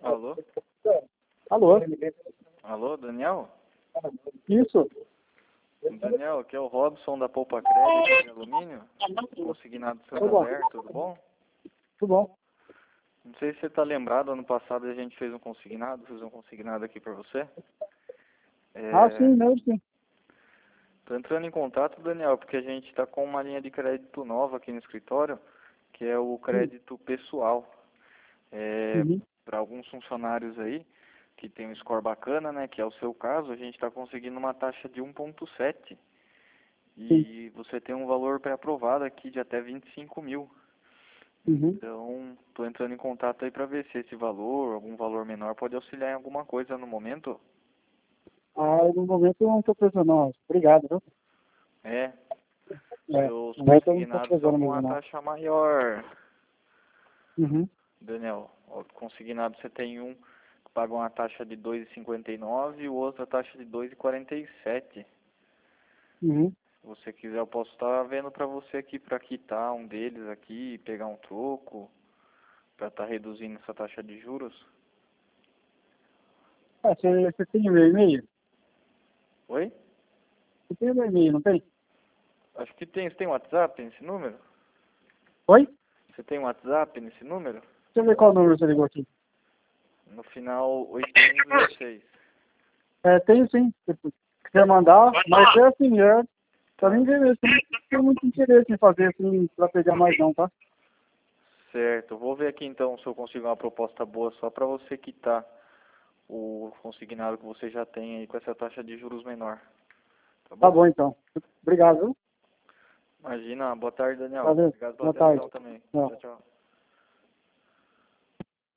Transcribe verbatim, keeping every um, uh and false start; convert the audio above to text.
Alô? Alô? Alô, Daniel? Isso? Daniel, aqui é o Robson da Poupa Crédito de Alumínio, consignado Tudo bom? Santander, tudo bom? Tudo bom? Não sei se você está lembrado, ano passado a gente fez um consignado, fiz um consignado aqui para você. É, Ah, sim, mesmo sim. Tô entrando em contato, Daniel, porque a gente está com uma linha de crédito nova aqui no escritório, que é o crédito pessoal. É, Uhum. para alguns funcionários aí, que tem um score bacana, né, que é o seu caso, a gente está conseguindo uma taxa de um ponto sete. Sim. E você tem um valor pré-aprovado aqui de até vinte e cinco mil. Uhum. Então, estou entrando em contato aí para ver se esse valor, algum valor menor, pode auxiliar em alguma coisa no momento. Ah, no momento eu não estou precisando, não. Obrigado, viu? É, É, seus no momento eu não estou consignados são precisando com mesmo, a não. taxa maior, Uhum. Daniel. O consignado você tem um que paga uma taxa de dois vírgula cinquenta e nove e o outro a taxa de dois vírgula quarenta e sete. Uhum. Se você quiser, eu posso estar vendo para você aqui para quitar um deles aqui, pegar um troco, para estar reduzindo essa taxa de juros. Ah, você, você tem o meu e-mail? Oi? Você tem o meu e-mail, não tem? Acho que tem. Você tem WhatsApp nesse número? Oi? Você tem WhatsApp nesse número? Deixa eu ver qual número você ligou aqui. No final oito um um seis. É, tenho sim. Se quiser mandar, mas é assim, é, pra Tá. mim ver mesmo. Não tenho muito interesse em fazer assim pra pegar mais não, tá? Certo. Vou ver aqui então se eu consigo uma proposta boa só para você quitar o consignado que você já tem aí com essa taxa de juros menor. Tá Tá bom? bom então. Obrigado, viu? Imagina. Boa tarde, Daniel. Valeu. Obrigado pela Boa tarde. atenção também. Tchau. Tchau, tchau.